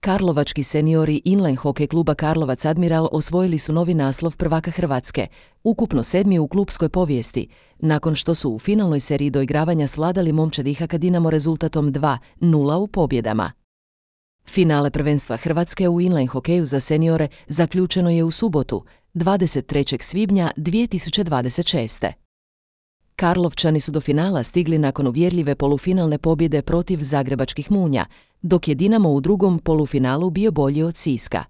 Karlovački seniori inline hokej kluba Karlovac Admiral osvojili su novi naslov prvaka Hrvatske, ukupno 7. u klubskoj povijesti, nakon što su u finalnoj seriji doigravanja svladali momčadi HK Dinamo rezultatom 2:0 u pobjedama. Finale prvenstva Hrvatske u inline hokeju za seniore zaključeno je u subotu, 23. svibnja 2026. Karlovčani su do finala stigli nakon uvjerljive polufinalne pobjede protiv zagrebačkih Munja, dok je Dinamo u drugom polufinalu bio bolji od Siska.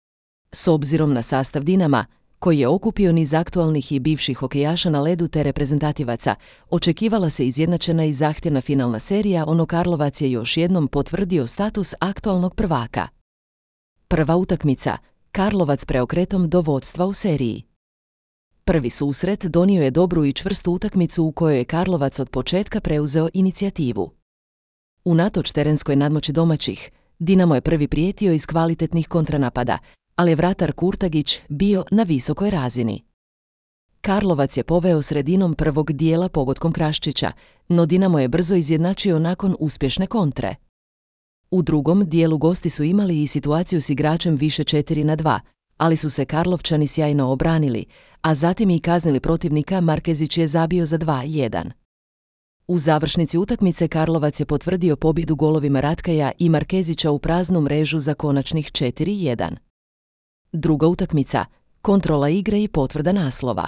S obzirom na sastav Dinama, koji je okupio niz aktualnih i bivših hokejaša na ledu te reprezentativaca, očekivala se izjednačena i zahtjevna finalna serija, Karlovac je još jednom potvrdio status aktualnog prvaka. Prva utakmica, Karlovac preokretom do vodstva u seriji. Prvi susret donio je dobru i čvrstu utakmicu u kojoj je Karlovac od početka preuzeo inicijativu. Unatoč terenskoj nadmoći domaćih, Dinamo je prvi prijetio iz kvalitetnih kontranapada, ali je vratar Kurtagić bio na visokoj razini. Karlovac je poveo sredinom prvog dijela pogodkom Kraščića, no Dinamo je brzo izjednačio nakon uspješne kontre. U drugom dijelu gosti su imali i situaciju s igračem više 4:2, ali su se Karlovčani sjajno obranili, a zatim i kaznili protivnika. Markezić je zabio za 2:1. U završnici utakmice Karlovac je potvrdio pobjedu golovima Ratkaja i Markezića u praznu mrežu za konačnih 4:1. Druga utakmica, kontrola igre i potvrda naslova.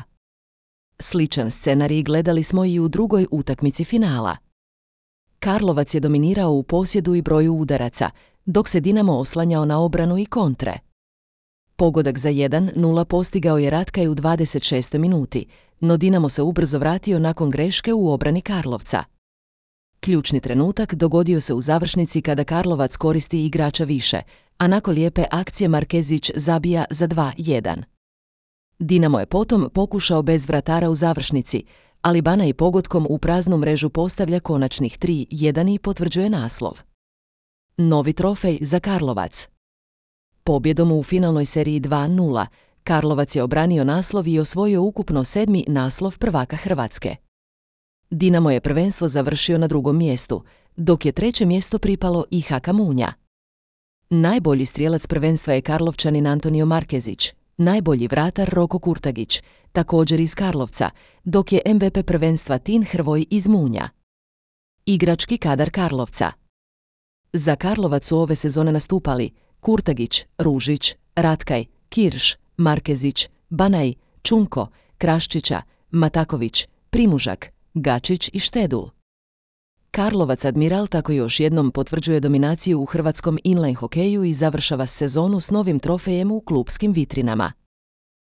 Sličan scenarij gledali smo i u drugoj utakmici finala. Karlovac je dominirao u posjedu i broju udaraca, dok se Dinamo oslanjao na obranu i kontre. Pogodak za 1:0 postigao je Ratkaj u 26. minuti, no Dinamo se ubrzo vratio nakon greške u obrani Karlovca. Ključni trenutak dogodio se u završnici kada Karlovac koristi igrača više, a nakon lijepe akcije Markezić zabija za 2:1. Dinamo je potom pokušao bez vratara u završnici, ali Bana i pogodkom u praznu mrežu postavlja konačnih 3:1 i potvrđuje naslov. Novi trofej za Karlovac. Pobjedom u finalnoj seriji 2:0, Karlovac je obranio naslov i osvojio ukupno 7. naslov prvaka Hrvatske. Dinamo je prvenstvo završio na drugom mjestu, dok je treće mjesto pripalo i HK Munja. Najbolji strijelac prvenstva je Karlovčanin Antonio Markezić, najbolji vratar Roko Kurtagić, također iz Karlovca, dok je MVP prvenstva Tin Hrvoj iz Munja. Igrački kadar Karlovca. Za Karlovac su ove sezone nastupali Kurtagić, Ružić, Ratkaj, Kirš, Markezić, Banaj, Čunko, Kraščića, Mataković, Primužak, Gačić i Štedul. Karlovac Admiral tako još jednom potvrđuje dominaciju u hrvatskom inline hokeju i završava sezonu s novim trofejem u klupskim vitrinama.